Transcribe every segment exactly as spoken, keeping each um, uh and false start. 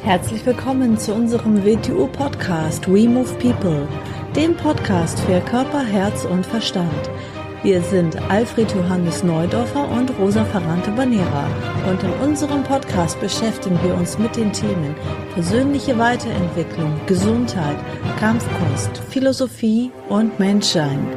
Herzlich willkommen zu unserem W T U-Podcast We Move People, dem Podcast für Körper, Herz und Verstand. Wir sind Alfred Johannes Neudorfer und Rosa Ferrante-Banera und in unserem Podcast beschäftigen wir uns mit den Themen persönliche Weiterentwicklung, Gesundheit, Kampfkunst, Philosophie und Menschsein.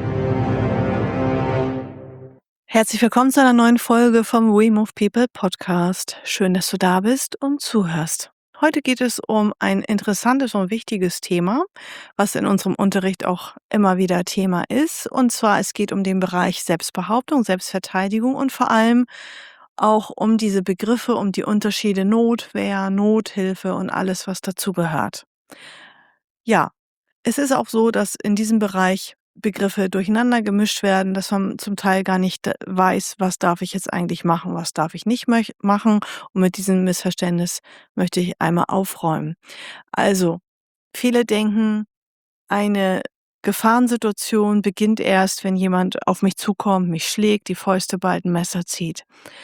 Herzlich willkommen zu einer neuen Folge vom We Move People Podcast. Schön, dass du da bist und zuhörst. Heute geht es um ein interessantes und wichtiges Thema, was in unserem Unterricht auch immer wieder Thema ist. Und zwar, es geht um den Bereich Selbstbehauptung, Selbstverteidigung und vor allem auch um diese Begriffe, um die Unterschiede Notwehr, Nothilfe und alles, was dazugehört. Ja, es ist auch so, dass in diesem Bereich Begriffe durcheinander gemischt werden, dass man zum Teil gar nicht äh, weiß, was darf ich jetzt eigentlich machen, was darf ich nicht möch- machen. Und mit diesem Missverständnis möchte ich einmal aufräumen. Also, viele denken, eine Gefahrensituation beginnt erst, wenn jemand auf mich zukommt, mich schlägt, die Fäuste ballt, ein Messer zieht.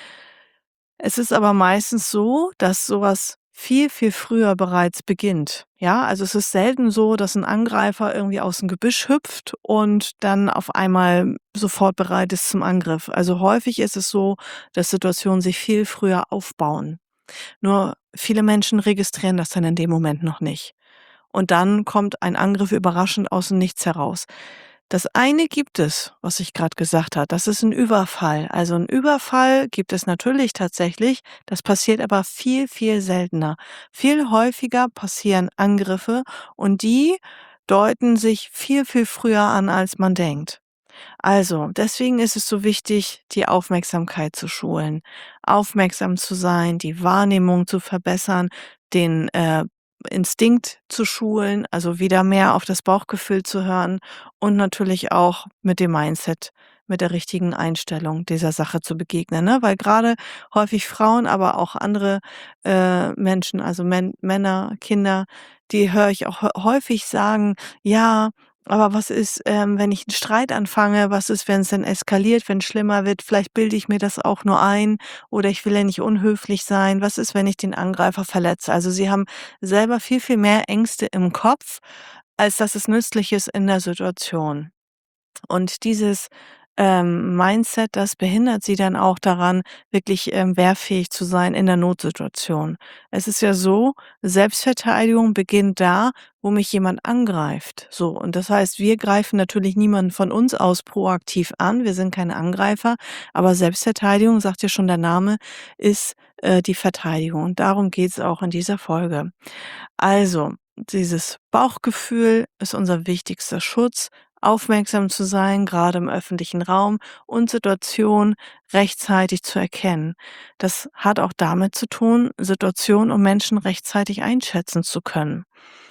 Es ist aber meistens so, dass sowas viel, viel früher bereits beginnt. Ja, also es ist selten so, dass ein Angreifer irgendwie aus dem Gebüsch hüpft und dann auf einmal sofort bereit ist zum Angriff. Also häufig ist es so, dass Situationen sich viel früher aufbauen. Nur viele Menschen registrieren das dann in dem Moment noch nicht. Und dann kommt ein Angriff überraschend aus dem Nichts heraus. Das eine gibt es, was ich gerade gesagt habe, das ist ein Überfall. Also ein Überfall gibt es natürlich tatsächlich, das passiert aber viel, viel seltener. Viel häufiger passieren Angriffe und die deuten sich viel, viel früher an, als man denkt. Also, deswegen ist es so wichtig, die Aufmerksamkeit zu schulen, aufmerksam zu sein, die Wahrnehmung zu verbessern, den äh, Instinkt zu schulen, also wieder mehr auf das Bauchgefühl zu hören und natürlich auch mit dem Mindset, mit der richtigen Einstellung dieser Sache zu begegnen, ne? Weil gerade häufig Frauen, aber auch andere äh, Menschen, also Men Männer, Kinder, die höre ich auch hä- häufig sagen, ja, aber was ist, ähm, wenn ich 'n Streit anfange? Was ist, wenn es dann eskaliert, wenn es schlimmer wird? Vielleicht bilde ich mir das auch nur ein oder ich will ja nicht unhöflich sein. Was ist, wenn ich den Angreifer verletze? Also, sie haben selber viel, viel mehr Ängste im Kopf, als dass es nützlich ist in der Situation. Und dieses, ähm, Mindset, das behindert sie dann auch daran, wirklich, ähm, wehrfähig zu sein in der Notsituation. Es ist ja so, Selbstverteidigung beginnt da, wo mich jemand angreift. So, und das heißt, wir greifen natürlich niemanden von uns aus proaktiv an. Wir sind keine Angreifer, aber Selbstverteidigung, sagt ja schon der Name, ist, äh, die Verteidigung. Und darum geht's auch in dieser Folge. Also, dieses Bauchgefühl ist unser wichtigster Schutz, aufmerksam zu sein, gerade im öffentlichen Raum und Situationen rechtzeitig zu erkennen. Das hat auch damit zu tun, Situationen und Menschen rechtzeitig einschätzen zu können.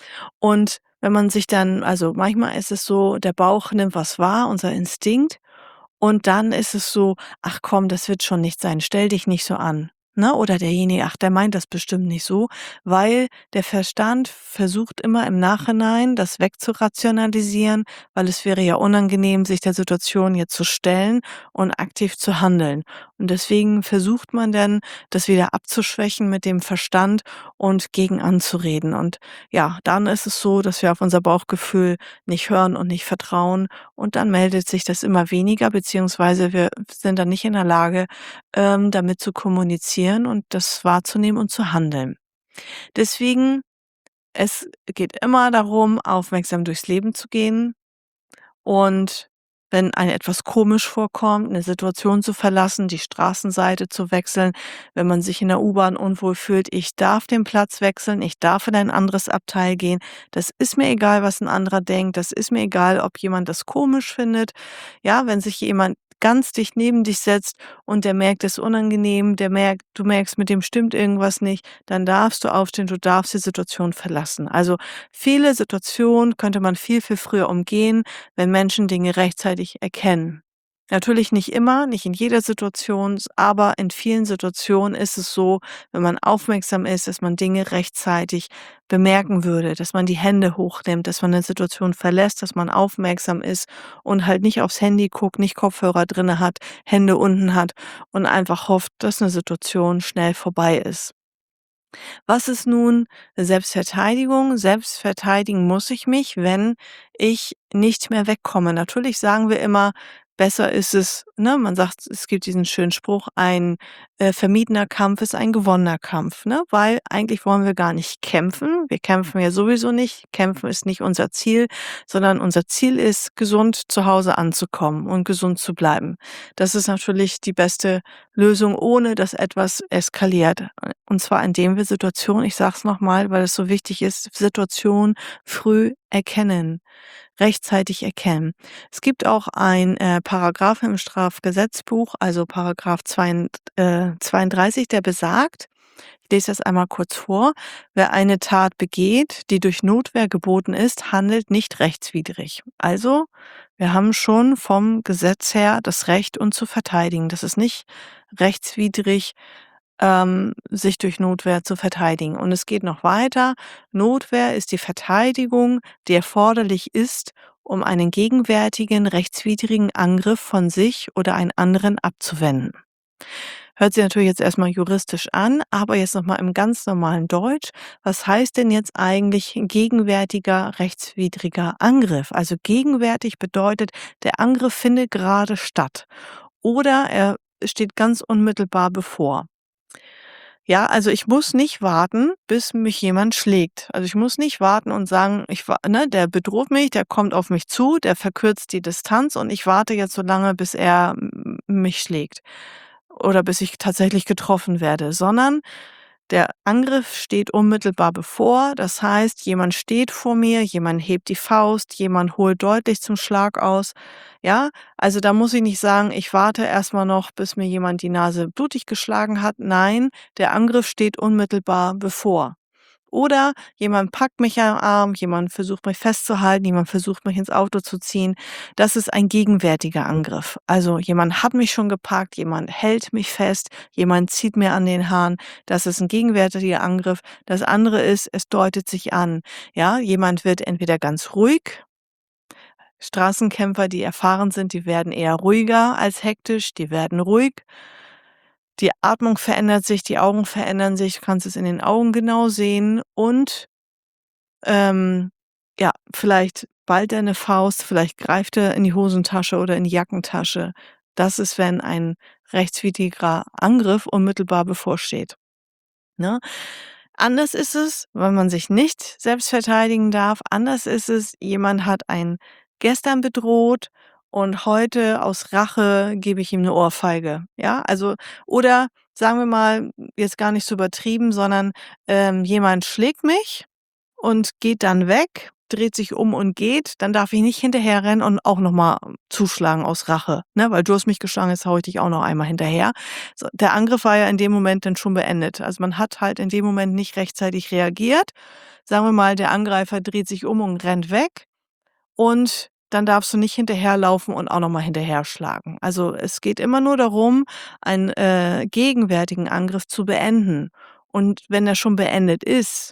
Und wenn man sich dann also manchmal ist es so, der Bauch nimmt was wahr, unser Instinkt, und dann ist es so: „Ach komm, das wird schon nicht sein, stell dich nicht so an“, ne? Oder derjenige: „Ach, der meint das bestimmt nicht so“, weil der Verstand versucht immer im Nachhinein, das wegzurationalisieren, weil es wäre ja unangenehm, sich der Situation jetzt zu stellen und aktiv zu handeln. Und deswegen versucht man dann, das wieder abzuschwächen mit dem Verstand und gegen anzureden. Und ja, dann ist es so, dass wir auf unser Bauchgefühl nicht hören und nicht vertrauen und dann meldet sich das immer weniger, beziehungsweise wir sind dann nicht in der Lage, ähm, damit zu kommunizieren und das wahrzunehmen und zu handeln. Deswegen, es geht immer darum, aufmerksam durchs Leben zu gehen und wenn einem etwas komisch vorkommt, eine Situation zu verlassen, die Straßenseite zu wechseln, wenn man sich in der U-Bahn unwohl fühlt, ich darf den Platz wechseln, ich darf in ein anderes Abteil gehen. Das ist mir egal, was ein anderer denkt. Das ist mir egal, ob jemand das komisch findet. Ja, wenn sich jemand ganz dicht neben dich setzt und der merkt, es ist unangenehm, der merkt du merkst, mit dem stimmt irgendwas nicht, dann darfst du aufstehen, du darfst die Situation verlassen. Also, viele Situationen könnte man viel, viel früher umgehen, wenn Menschen Dinge rechtzeitig erkennen. Natürlich nicht immer, nicht in jeder Situation, s aber in vielen Situationen ist es so, wenn man aufmerksam ist, dass man Dinge rechtzeitig bemerken würde, dass man die Hände hochnimmt, dass man 'ne Situation verlässt, dass man aufmerksam ist und halt nicht aufs Handy guckt, nicht Kopfhörer drinne hat, Hände unten hat und einfach hofft, dass 'ne Situation schnell vorbei ist. Was ist nun Selbstverteidigung? Selbst verteidigen muss ich mich, wenn ich nicht mehr wegkomme. Natürlich sagen wir immer, besser ist es, ne, man sagt, es gibt diesen schönen Spruch: „Ein, äh, vermiedener Kampf ist ein gewonnener Kampf", ne? Weil eigentlich wollen wir gar nicht kämpfen. Wir kämpfen ja sowieso nicht. Kämpfen ist nicht unser Ziel, sondern unser Ziel ist, gesund zu Hause anzukommen und gesund zu bleiben. Das ist natürlich die beste Lösung, ohne dass etwas eskaliert. Äh, und zwar indem wir Situationen, ich sage es noch mal, weil es so wichtig ist, Situationen früh erkennen, rechtzeitig erkennen. Es gibt auch ein, äh, Paragraphen im Strafgesetzbuch, also Paragraph zweiund äh, zweiunddreißig, der besagt, ich lese das einmal kurz vor: „Wer eine Tat begeht, die durch Notwehr geboten ist, handelt nicht rechtswidrig." Also, wir haben schon vom Gesetz her das Recht, uns zu verteidigen. Das ist nicht rechtswidrig, ähm, sich durch Notwehr zu verteidigen. Und es geht noch weiter. Notwehr ist die Verteidigung, die erforderlich ist, um einen gegenwärtigen rechtswidrigen Angriff von sich oder einen anderen abzuwenden. Hört sich natürlich jetzt erstmal juristisch an, aber jetzt noch mal im ganz normalen Deutsch. Was heißt denn jetzt eigentlich gegenwärtiger rechtswidriger Angriff? Also gegenwärtig bedeutet, der Angriff findet gerade statt oder er steht ganz unmittelbar bevor. Ja, also ich muss nicht warten, bis mich jemand schlägt. Also ich muss nicht warten und sagen, ich wa ne, der bedroht mich, der kommt auf mich zu, der verkürzt die Distanz und ich warte jetzt so lange, bis er m mich schlägt oder bis ich tatsächlich getroffen werde, sondern der Angriff steht unmittelbar bevor. Das heißt, jemand steht vor mir, jemand hebt die Faust, jemand holt deutlich zum Schlag aus. Ja, also da muss ich nicht sagen, ich warte erst mal noch, bis mir jemand die Nase blutig geschlagen hat. Nein, der Angriff steht unmittelbar bevor. Oder jemand packt mich am Arm, jemand versucht mich festzuhalten, jemand versucht mich ins Auto zu ziehen. Das ist ein gegenwärtiger Angriff. Also jemand hat mich schon gepackt, jemand hält mich fest, jemand zieht mir an den Haaren. Das ist ein gegenwärtiger Angriff. Das andere ist, es deutet sich an. Ja, jemand wird entweder ganz ruhig. Straßenkämpfer, die erfahren sind, die werden eher ruhiger als hektisch, die werden ruhig. Die Atmung verändert sich, die Augen verändern sich, du kannst es in den Augen genau sehen und, ähm, ja, vielleicht ballt er 'ne Faust, vielleicht greift er in die Hosentasche oder in die Jackentasche. Das ist, wenn ein rechtswidriger Angriff unmittelbar bevorsteht, ne? Anders ist es, wenn man sich nicht selbst verteidigen darf. Anders ist es, jemand hat einen gestern bedroht und heute aus Rache gebe ich ihm 'ne Ohrfeige, ja? Also oder sagen wir mal, jetzt gar nicht so übertrieben, sondern, ähm, jemand schlägt mich und geht dann weg, dreht sich um und geht, dann darf ich nicht hinterherrennen und auch noch mal zuschlagen aus Rache, ne? Weil du hast mich geschlagen, jetzt haue ich dich auch noch einmal hinterher. So, der Angriff war ja in dem Moment dann schon beendet. Also, man hat halt in dem Moment nicht rechtzeitig reagiert. Sagen wir mal, der Angreifer dreht sich um und rennt weg und dann darfst du nicht hinterherlaufen und auch noch mal hinterher schlagen. Also, es geht immer nur darum, einen, äh, gegenwärtigen Angriff zu beenden. Und wenn er schon beendet ist,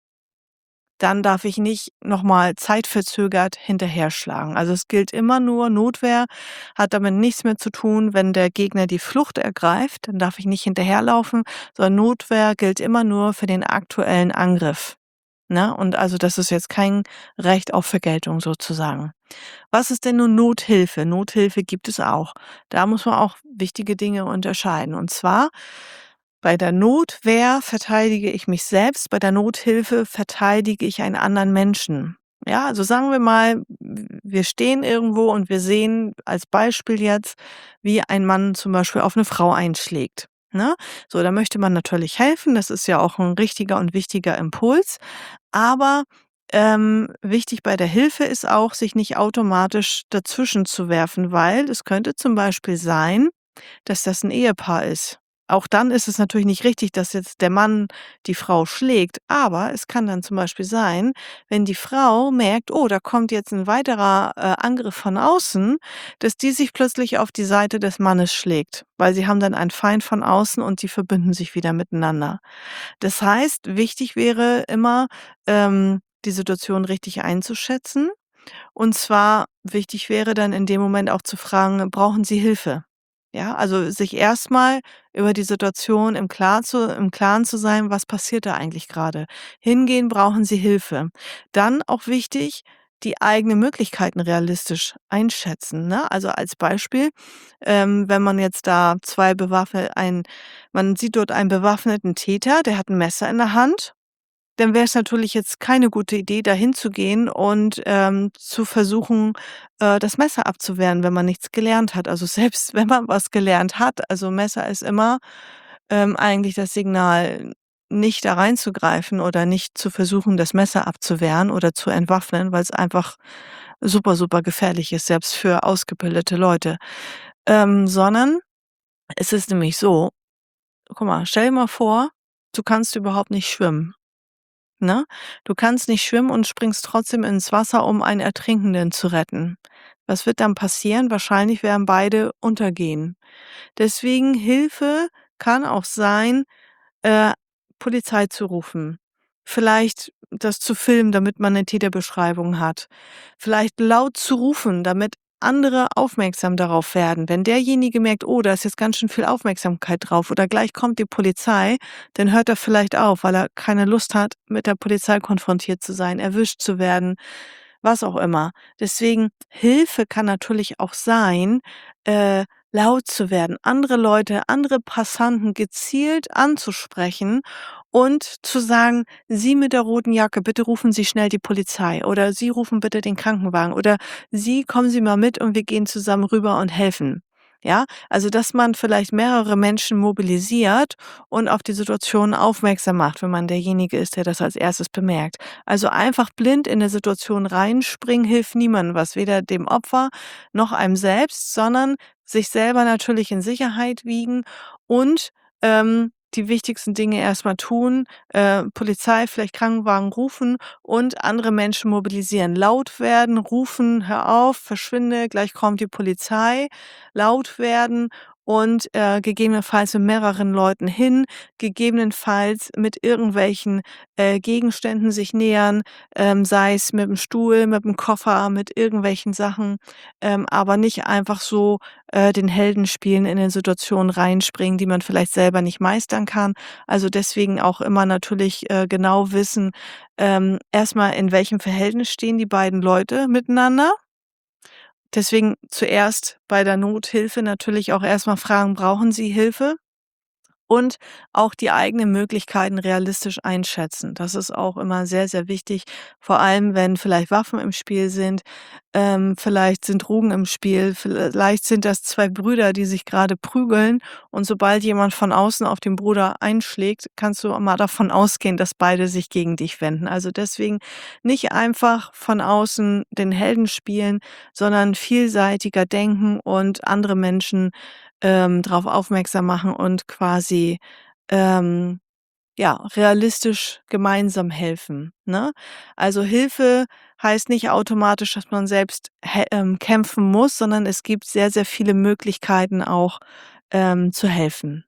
dann darf ich nicht noch mal zeitverzögert hinterher schlagen. Also, es gilt immer nur, Notwehr hat damit nichts mehr zu tun, wenn der Gegner die Flucht ergreift, dann darf ich nicht hinterherlaufen, sondern Notwehr gilt immer nur für den aktuellen Angriff, ne? Und also, das ist jetzt kein Recht auf Vergeltung sozusagen. Was ist denn nun Nothilfe? Nothilfe gibt es auch. Da muss man auch wichtige Dinge unterscheiden. Und zwar bei der Notwehr verteidige ich mich selbst, bei der Nothilfe verteidige ich einen anderen Menschen. Ja, also sagen wir mal, w wir stehen irgendwo und wir sehen als Beispiel jetzt, wie ein Mann zum Beispiel auf 'ne Frau einschlägt, ne? So, da möchte man natürlich helfen, das ist ja auch 'n richtiger und wichtiger Impuls. Aber, ähm, wichtig bei der Hilfe ist auch, sich nicht automatisch dazwischen zu werfen, weil es könnte zum Beispiel sein, dass das 'n Ehepaar ist. Auch dann ist es natürlich nicht richtig, dass jetzt der Mann die Frau schlägt, aber es kann dann zum Beispiel sein, wenn die Frau merkt: „Oh, da kommt jetzt 'n weiterer, äh, Angriff von außen", dass die sich plötzlich auf die Seite des Mannes schlägt, weil sie haben dann einen Feind von außen und die verbünden sich wieder miteinander. Das heißt, wichtig wäre immer, ähm, die Situation richtig einzuschätzen. Und zwar wichtig wäre dann in dem Moment auch zu fragen: „Brauchen Sie Hilfe?" Ja, also sich erstmal über die Situation im Klar zu im Klaren zu sein, was passiert da eigentlich gerade. Hingehen, brauchen Sie Hilfe. Dann auch wichtig, die eigenen Möglichkeiten realistisch einschätzen, ne? Also als Beispiel, ähm, wenn man jetzt da zwei bewaffne ein man sieht dort einen bewaffneten Täter, der hat ein Messer in der Hand, dann wäre es natürlich jetzt keine gute Idee, dahin zu gehen und, ähm, zu versuchen, äh, das Messer abzuwehren, wenn man nichts gelernt hat. Also, selbst wenn man was gelernt hat, also, Messer ist immer, ähm, eigentlich das Signal, nicht da reinzugreifen oder nicht zu versuchen, das Messer abzuwehren oder zu entwaffnen, weil es einfach super, super gefährlich ist, selbst für ausgebildete Leute. Ähm, sondern es ist nämlich so, guck mal, stell dir mal vor, du kannst überhaupt nicht schwimmen. Ne? Du kannst nicht schwimmen und springst trotzdem ins Wasser, um einen Ertrinkenden zu retten. Was wird dann passieren? Wahrscheinlich werden beide untergehen. Deswegen Hilfe kann auch sein, äh, Polizei zu rufen. Vielleicht das zu filmen, damit man 'ne Täterbeschreibung hat. Vielleicht laut zu rufen, damit andere aufmerksam darauf werden. Wenn derjenige merkt: „Oh, da ist jetzt ganz schön viel Aufmerksamkeit drauf“ oder gleich kommt die Polizei, dann hört er vielleicht auf, weil er keine Lust hat, mit der Polizei konfrontiert zu sein, erwischt zu werden, was auch immer. Deswegen Hilfe kann natürlich auch sein, äh, laut zu werden, andere Leute, andere Passanten gezielt anzusprechen und zu sagen: „Sie mit der roten Jacke, bitte rufen Sie schnell die Polizei“ oder „Sie rufen bitte den Krankenwagen“ oder „Sie kommen Sie mal mit und wir gehen zusammen rüber und helfen.“ Ja, also, dass man vielleicht mehrere Menschen mobilisiert und auf die Situation aufmerksam macht, wenn man derjenige ist, der das als Erstes bemerkt. Also, einfach blind in 'ne Situation reinspringen hilft niemandem was, weder dem Opfer noch einem selbst, sondern sich selber natürlich in Sicherheit wiegen und, ähm, die wichtigsten Dinge erst mal tun, äh, Polizei, vielleicht Krankenwagen rufen und andere Menschen mobilisieren. Laut werden, rufen: „Hör auf, verschwinde, gleich kommt die Polizei.“ Laut werden und, äh, gegebenenfalls mit mehreren Leuten hin, gegebenenfalls mit irgendwelchen, äh, Gegenständen sich nähern, ähm, sei es mit'm Stuhl, mit'm Koffer, mit irgendwelchen Sachen, ähm, aber nicht einfach so, äh, den Helden spielen, in 'ne Situation reinspringen, die man vielleicht selber nicht meistern kann. Also, deswegen auch immer natürlich, äh, genau wissen, ähm, erst mal, in welchem Verhältnis stehen die beiden Leute miteinander. Deswegen zuerst bei der Nothilfe natürlich auch erst mal fragen: „Brauchen Sie Hilfe?“ Und auch die eigenen Möglichkeiten realistisch einschätzen. Das ist auch immer sehr, sehr wichtig, vor allem, wenn vielleicht Waffen im Spiel sind, ähm, vielleicht sind Drogen im Spiel, vielleicht sind das zwei Brüder, die sich grade prügeln und sobald jemand von außen auf den Bruder einschlägt, kannst du mal davon ausgehen, dass beide sich gegen dich wenden. Also, deswegen nicht einfach von außen den Helden spielen, sondern vielseitiger denken und andere Menschen, ähm, drauf aufmerksam machen und quasi, ähm, ja, realistisch gemeinsam helfen, ne? Also, Hilfe heißt nicht automatisch, dass man selbst hä ähm, kämpfen muss, sondern es gibt sehr, sehr viele Möglichkeiten auch, ähm, zu helfen.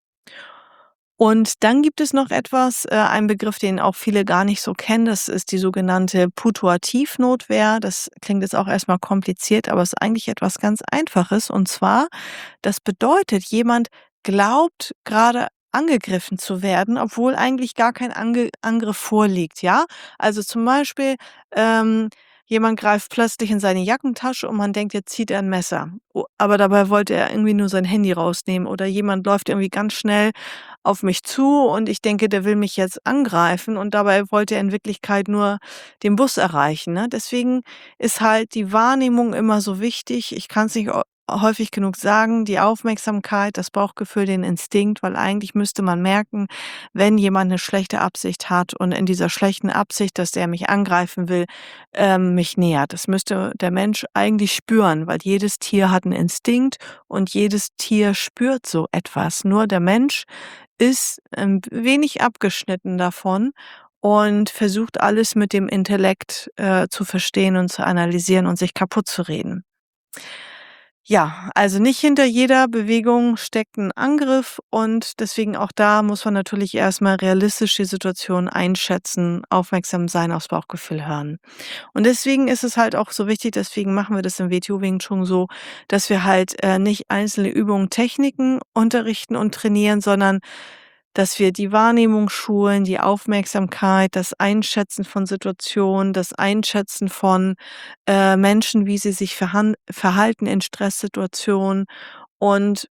Und dann gibt es noch etwas, äh, einen Begriff, den auch viele gar nicht so kennen. Das ist die sogenannte Putuativnotwehr. Das klingt jetzt auch erst mal kompliziert, aber ist eigentlich etwas ganz Einfaches. Und zwar, das bedeutet, jemand glaubt grade angegriffen zu werden, obwohl eigentlich gar kein Ange Angriff vorliegt, ja? Also, zum Beispiel, ähm, jemand greift plötzlich in seine Jackentasche und man denkt, jetzt zieht er 'n Messer. O aber dabei wollte er irgendwie nur sein Handy rausnehmen oder jemand läuft irgendwie ganz schnell auf mich zu und ich denke, der will mich jetzt angreifen und dabei wollte er in Wirklichkeit nur den Bus erreichen, ne? Deswegen ist halt die Wahrnehmung immer so wichtig. Ich kann's nicht o häufig genug sagen, die Aufmerksamkeit, das Bauchgefühl, den Instinkt, weil eigentlich müsste man merken, wenn jemand 'ne schlechte Absicht hat und in dieser schlechten Absicht, dass der mich angreifen will, ähm, mich nähert. Das müsste der Mensch eigentlich spüren, weil jedes Tier hat 'n Instinkt und jedes Tier spürt so etwas. Nur der Mensch ist 'n wenig abgeschnitten davon und versucht alles mit dem Intellekt, äh, zu verstehen und zu analysieren und sich kaputtzureden. Ja, also nicht hinter jeder Bewegung steckt 'n Angriff und deswegen auch da muss man natürlich erst mal realistisch die Situation einschätzen, aufmerksam sein, aufs Bauchgefühl hören. Und deswegen ist es halt auch so wichtig, deswegen machen wir das im W T O Wing Chun so, dass wir halt, äh, nicht einzelne Übungen, Techniken unterrichten und trainieren, sondern dass wir die Wahrnehmung schulen, die Aufmerksamkeit, das Einschätzen von Situationen, das Einschätzen von, äh, Menschen, wie sie sich verhan verhalten in Stresssituationen. Und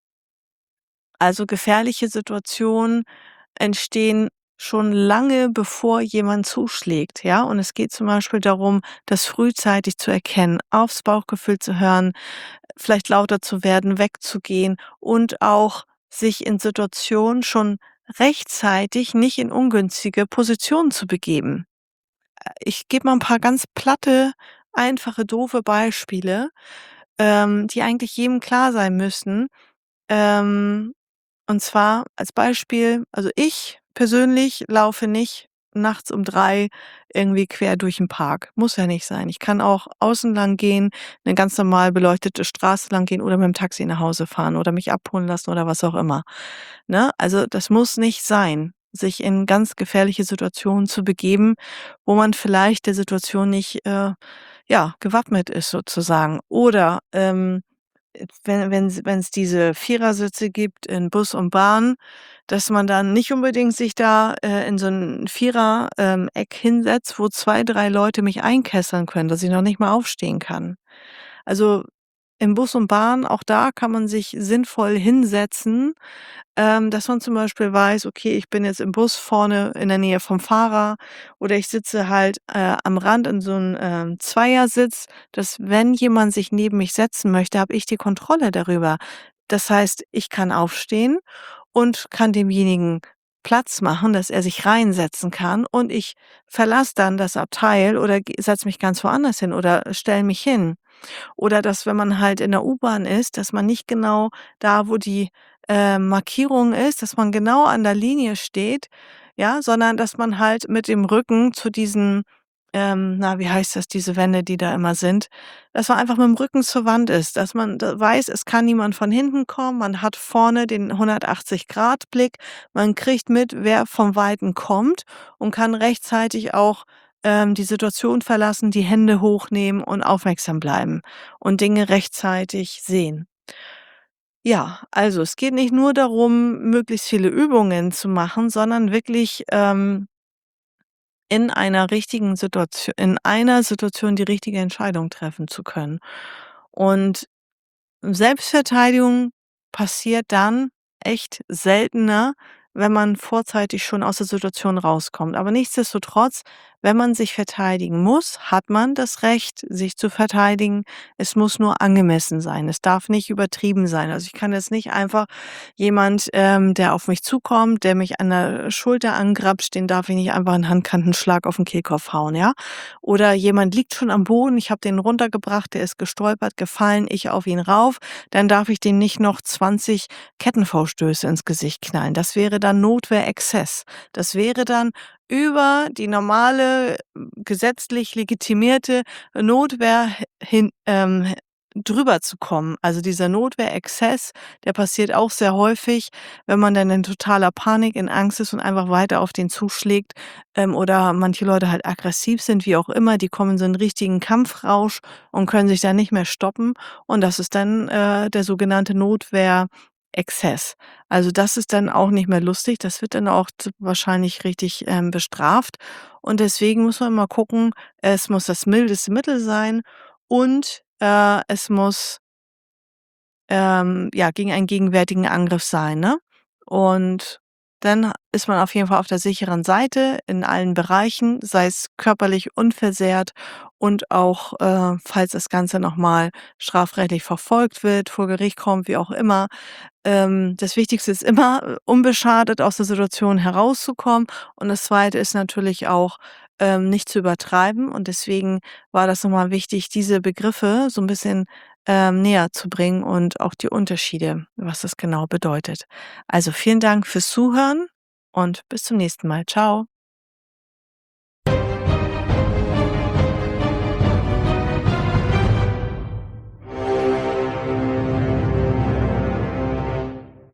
also gefährliche Situationen entstehen schon lange, bevor jemand zuschlägt, ja? Und es geht zum Beispiel darum, das frühzeitig zu erkennen, aufs Bauchgefühl zu hören, vielleicht lauter zu werden, wegzugehen und auch sich in Situationen schon rechtzeitig nicht in ungünstige Positionen zu begeben. Äh, ich gebe mal 'n paar ganz platte, einfache, doofe Beispiele, ähm, die eigentlich jedem klar sein müssen. Ähm, und zwar als Beispiel, also ich persönlich laufe nicht nachts um drei irgendwie quer durch 'n Park. Muss ja nicht sein. Ich kann auch außen lang gehen, 'ne ganz normal beleuchtete Straße lang gehen oder mit'm Taxi nach Hause fahren oder mich abholen lassen oder was auch immer, ne? Also, das muss nicht sein, sich in ganz gefährliche Situationen zu begeben, wo man vielleicht der Situation nicht, äh, ja, gewappnet ist sozusagen. Oder, ähm, äh, wenn wenn's wenn's diese Vierersitze gibt in Bus und Bahn, dass man dann nicht unbedingt sich da, äh, in so 'n Vierer ähm, Eck hinsetzt, wo zwei, drei Leute mich einkesseln können, dass ich noch nicht mal aufstehen kann. Also, im Bus und Bahn, auch da kann man sich sinnvoll hinsetzen, ähm, dass man zum Beispiel weiß: „Okay, ich bin jetzt im Bus vorne in der Nähe vom Fahrer“, oder ich sitze halt, äh, am Rand in so 'n, ähm, Zweiersitz, dass, wenn jemand sich neben mich setzen möchte, habe ich die Kontrolle darüber. Das heißt, ich kann aufstehen und kann demjenigen Platz machen, dass er sich reinsetzen kann und ich verlasse dann das Abteil oder ge setze mich ganz woanders hin oder stelle mich hin. Oder dass, wenn man halt in der U-Bahn ist, dass man nicht genau da, wo die, äh, Markierung ist, dass man genau an der Linie steht, ja, sondern dass man halt mit dem Rücken zu diesen, ähm, na, wie heißt das, diese Wände, die da immer sind, dass man einfach mit'm Rücken zur Wand ist, dass man da weiß, es kann niemand von hinten kommen. Man hat vorne den hundertachtzig Grad Blick. Man kriegt mit, wer vom Weiten kommt und kann rechtzeitig auch, ähm, die Situation verlassen, die Hände hochnehmen und aufmerksam bleiben und Dinge rechtzeitig sehen. Ja, also es geht nicht nur darum, möglichst viele Übungen zu machen, sondern wirklich, ähm in einer richtigen Situatio in einer Situation die richtige Entscheidung treffen zu können. Und Selbstverteidigung passiert dann echt seltener, wenn man vorzeitig schon aus der Situation rauskommt. Aber nichtsdestotrotz, wenn man sich verteidigen muss, hat man das Recht, sich zu verteidigen. Es muss nur angemessen sein. Es darf nicht übertrieben sein. Also, ich kann jetzt nicht einfach jemand, ähm, der auf mich zukommt, der mich an der Schulter angrapscht, den darf ich nicht einfach 'n Handkantenschlag auf 'n Kehlkopf hauen, ja? Oder jemand liegt schon am Boden, ich habe den runtergebracht, der ist gestolpert, gefallen, ich auf ihn rauf, dann darf ich dem nicht noch zwanzig Kettenfauststöße ins Gesicht knallen. Das wäre dann Notwehrexzess. Das wäre dann über die normale, gesetzlich legitimierte Notwehr h hin ähm, h drüber zu kommen. Also, dieser Notwehrexzess, der passiert auch sehr häufig, wenn man dann in totaler Panik, in Angst ist und einfach weiter auf den zuschlägt, ähm, oder manche Leute halt aggressiv sind, wie auch immer, die kommen in so 'n richtigen Kampfrausch und können sich dann nicht mehr stoppen. Und das ist dann, äh, der sogenannte Notwehrexzess. Also, das ist dann auch nicht mehr lustig. Das wird dann auch t wahrscheinlich richtig, ähm, bestraft. Und deswegen muss man immer gucken, es muss das mildeste Mittel sein und, äh, es muss ähm, ja, gegen einen gegenwärtigen Angriff sein, ne? Und dann ist man auf jeden Fall auf der sicheren Seite in allen Bereichen, sei es körperlich unversehrt und auch, äh, falls das Ganze noch mal strafrechtlich verfolgt wird, vor Gericht kommt, wie auch immer. Ähm, das Wichtigste ist immer, äh, unbeschadet aus der Situation herauszukommen. Und das Zweite ist natürlich auch, ähm, nicht zu übertreiben. Und deswegen war das noch mal wichtig, diese Begriffe so 'n bisschen, ähm, näher zu bringen und auch die Unterschiede, was das genau bedeutet. Also, vielen Dank fürs Zuhören und bis zum nächsten Mal. Tschau.